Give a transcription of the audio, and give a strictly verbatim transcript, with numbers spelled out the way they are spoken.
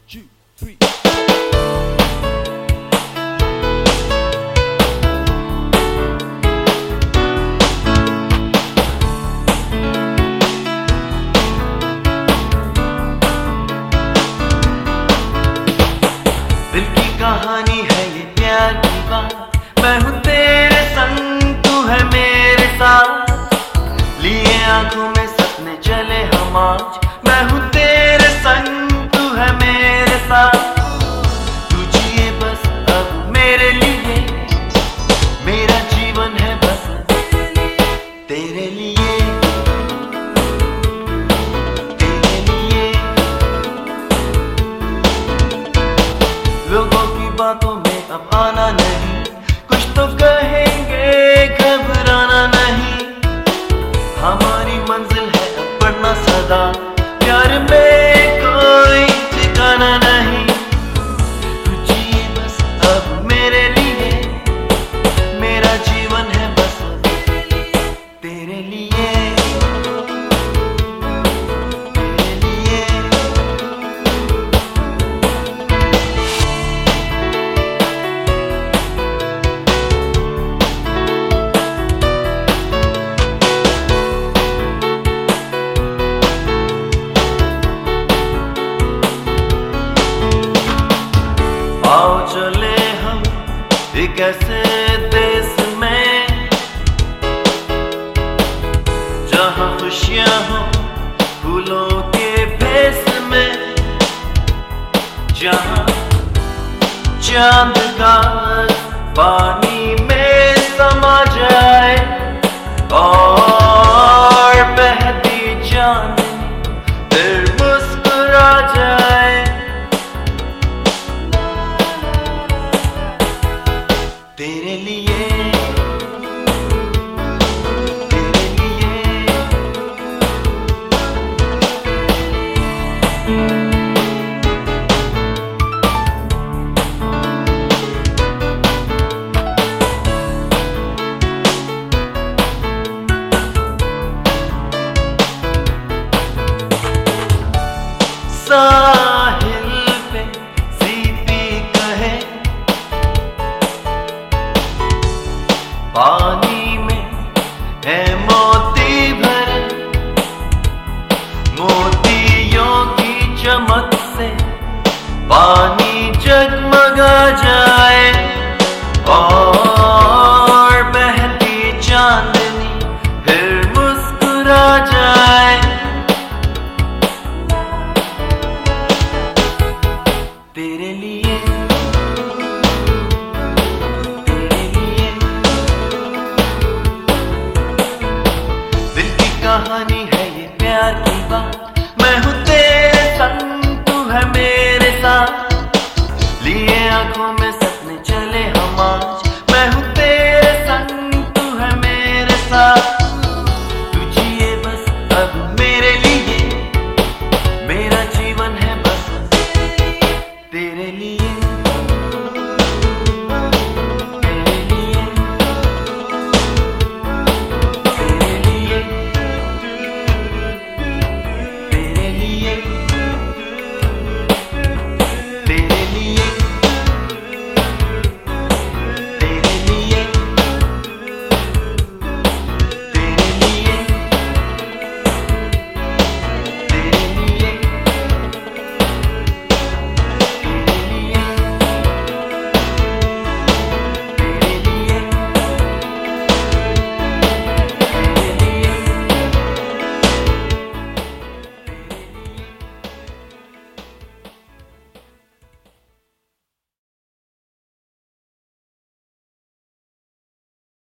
two, three. दिल की कहानी है ये प्यार की बात, मैं हूँ तेरे संग, तू है मेरे साथ। लिए आंखों में सपने चले हम आज, मैं हूँ तेरे संग, तू है मेरे साथ। तू जिए बस अब मेरे लिए, मेरा जीवन है बस तेरे लिए, तेरे लिए। लोगों की बातों में अब आना नहीं, कुछ तो कहेंगे घबराना नहीं। हमारी मंजिल है अब बढ़ना सदा, प्यार में कोई ठिकाना नहीं। तू जिए बस अब मेरे लिए, मेरा जीवन है बस तेरे लिए, तेरे लिए। आओ चले हम एक ऐसे देश में, जहाँ खुशियाँ हो फूलों के भेस में, जहाँ चांद का पानी में समा जाए और बहती चांदनी फिर मुस्कुरा जाए। तेरे लिए, तेरे लिए। साहिल पे सीपी कहे, पानी में है मोती भरे, मोतियों की चमक से पानी जगमगा जाए और बहती चांदनी फिर मुस्कुरा जाए। तेरे लिए, तेरे लिए। दिल की कहानी है ये प्यार की बात, मैं हूँ तेरे संग, तू है मेरे साथ। लिए आंखों में